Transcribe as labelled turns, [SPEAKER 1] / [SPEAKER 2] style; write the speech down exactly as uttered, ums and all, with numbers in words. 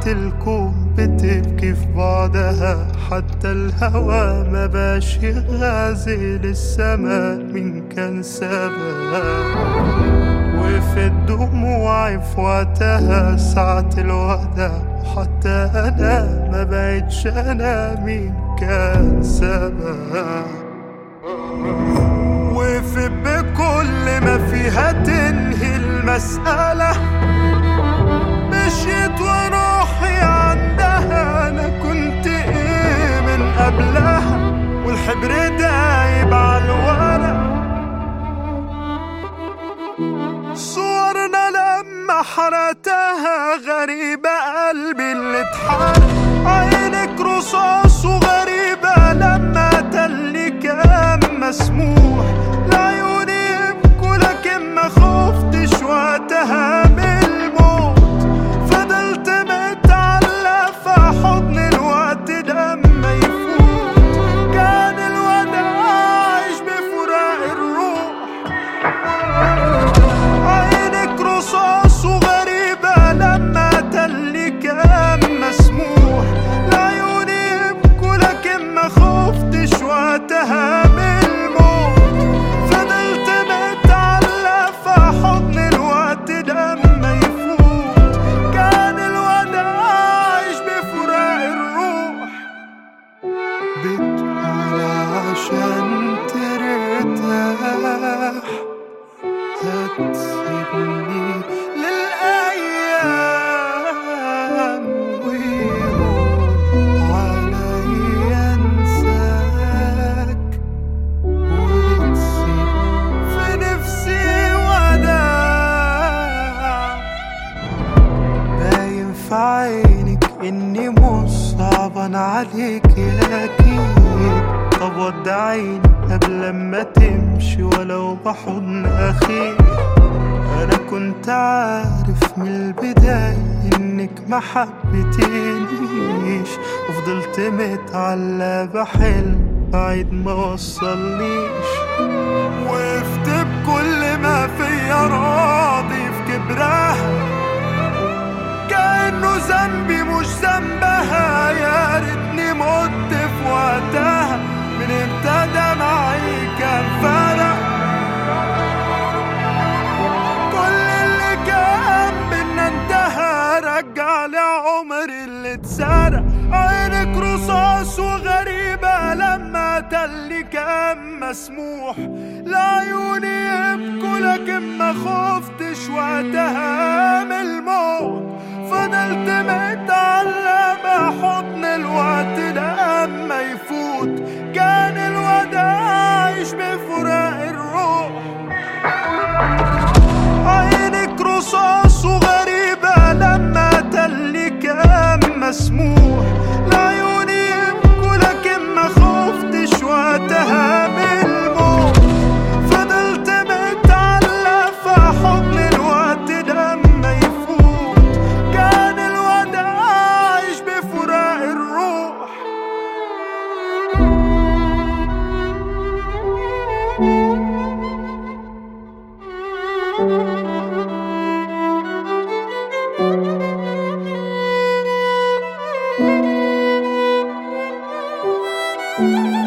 [SPEAKER 1] ساعات الكون بتبكي في بعدها، حتى الهوى ما باش يغازل السما من كان سبب. وفي الدموع في وقتها ساعة الوداع، حتى أنا ما بقتش أنا مين كان سبب. وفي بكل ما فيها تنهي المسألة، مشيت وروحي عندها. أنا كنت إيه من قبلها، والحبر دايب عالورق. صورنا لما حرقتها غريبة، قلبي اللي اتحرق. عينك رصاص وغريبة لما تلي كان مسموح لعيوني يبكوا، لكن ما خفتش وقتها من الموت. فضلت متعلق في حضن الوقت لما يفوت. كان الوداع عايش بفراق الروح. عينك رصاص وغريبة لما تلي كان مسموح لعيوني يبكوا، لكن ما خفتش وقتها من الموت. فضلت متعلق في حضن الوقت لما يفوت. كان الوداع عايش بفراق الروح. بتقول عشان ترتاح هتسيبني للأيام، ويروح عليا انساك، وتسيب في نفسي وداع. باين في عينك اني مش صعبان عليك اكيد. طب ودعيني قبل ما تمشي ولو بحضن أخيك. أنا كنت عارف من البداية إنك ما حبيتنيش، وفضلت متعلق بحلم بعيد ما وصلنيش. وقفت بكل ما فيا راضي في كبرها، كأنه ذنبي مش ذنبها. يا ريتني مت في وقتها، من ابتدى معي كان فرق. كل اللي كان بينا انتهى، رجع لي عمري اللي اتسرق. عينك رصاص وغريبة لما تلي كان مسموح لعيوني يبكوا، لكن ما خفتش وقتها من الموت. فضلت متعلق بحضن الوقت لما يفوت. كان الوداع عايش بفراق الروح. عينك رصاص وغريبة لما تلي كان مسموح لعيوني يبكوا، لكن ما خفتش وقتها من الموت. فضلت متعلق في حضن الوقت لما يفوت. كان الوداع عايش بفراق الروح. Thank you.